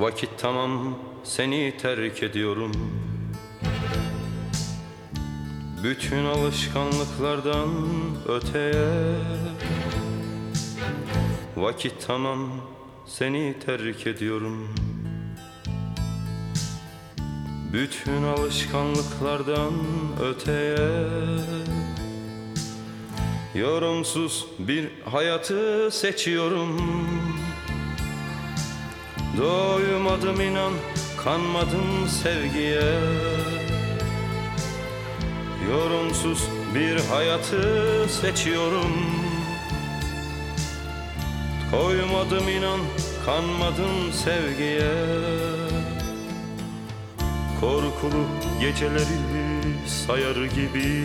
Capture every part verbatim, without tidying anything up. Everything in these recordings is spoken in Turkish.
Vakit tamam, seni terk ediyorum. Bütün alışkanlıklardan öteye. Vakit tamam, seni terk ediyorum. Bütün alışkanlıklardan öteye. Yorumsuz bir hayatı seçiyorum. Doymadım inan, kanmadım sevgiye. Yorumsuz bir hayatı seçiyorum. Koymadım inan, kanmadım sevgiye. Korkulu geceleri sayar gibi,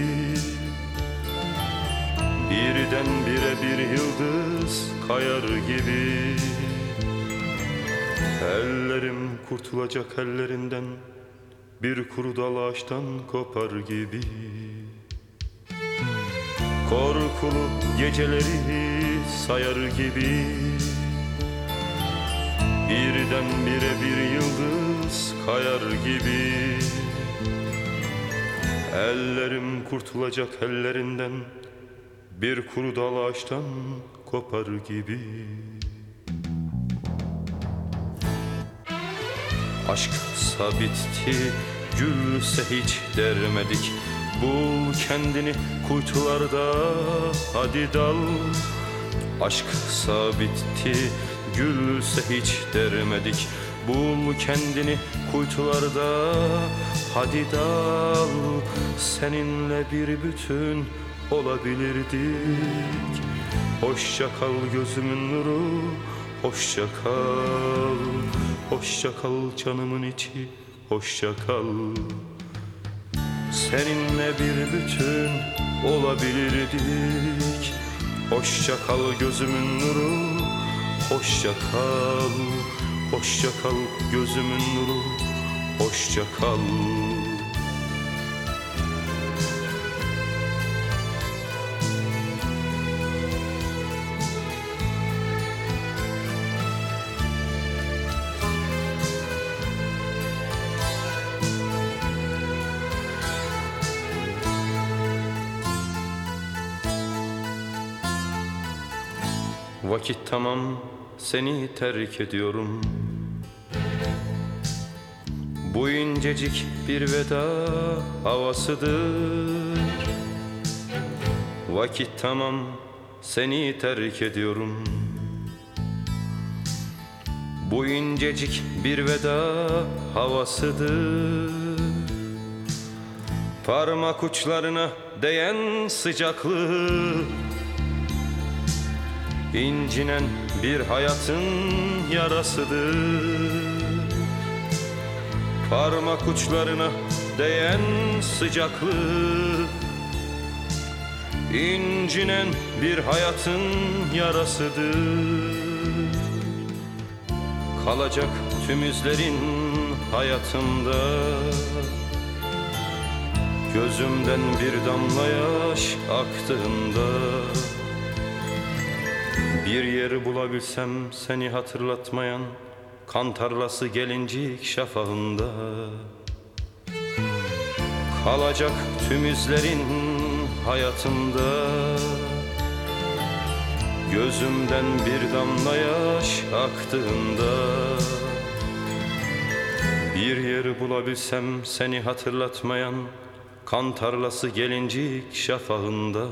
birden bire bir yıldız kayar gibi. Ellerim kurtulacak ellerinden, bir kuru dal ağaçtan kopar gibi. Korkulu geceleri sayar gibi, birden bire bir yıldız kayar gibi. Ellerim kurtulacak ellerinden, bir kuru dal ağaçtan kopar gibi. Aşksa bitti, gülse hiç dermedik. Bul kendini kuytularda, hadi dal. Aşksa bitti, gülse hiç dermedik. Bul kendini kuytularda, hadi dal. Seninle bir bütün olabilirdik. Hoşça kal gözümün nuru, hoşça kal. Hoşça kal canımın içi, hoşça kal. Seninle bir bütün olabilirdik. Hoşça kal gözümün nuru, hoşça kal. Hoşça kal gözümün nuru, hoşça kal. Vakit tamam, seni terk ediyorum. Bu incecik bir veda havasıdır. Vakit tamam, seni terk ediyorum. Bu incecik bir veda havasıdır. Parmak uçlarına değen sıcaklık, İncinen bir hayatın yarasıdır. Parmak uçlarına değen sıcaklık, İncinen bir hayatın yarasıdır. Kalacak tüm izlerin hayatımda, gözümden bir damla yaş aktığında. Bir yeri bulabilsem seni hatırlatmayan, kan tarlası gelincik şafağında. Kalacak tüm izlerin hayatımda, gözümden bir damla yaş aktığında. Bir yeri bulabilsem seni hatırlatmayan, kan tarlası gelincik şafağında.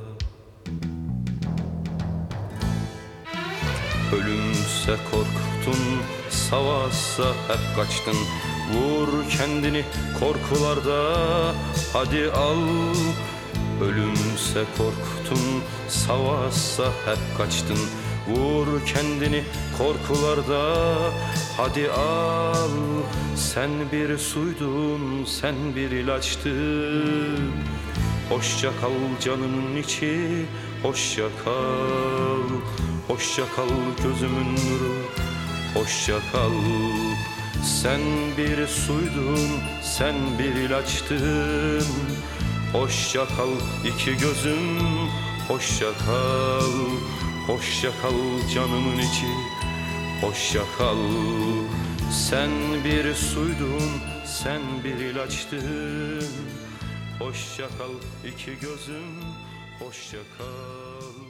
Ölümse korktun, savaşsa hep kaçtın. Vur kendini korkularda, hadi al. Ölümse korktun, savaşsa hep kaçtın. Vur kendini korkularda, hadi al. Sen bir suydun, sen bir ilaçtın. Hoşça kal canımın içi, hoşça kal. Hoşça kal gözümün nuru, hoşça kal. Sen bir suydun, sen bir ilaçtın. Hoşça kal iki gözüm, hoşça kal. Hoşça kal canımın içi, hoşça kal. Sen bir suydun, sen bir ilaçtın. Hoşça kal iki gözüm, hoşça kal.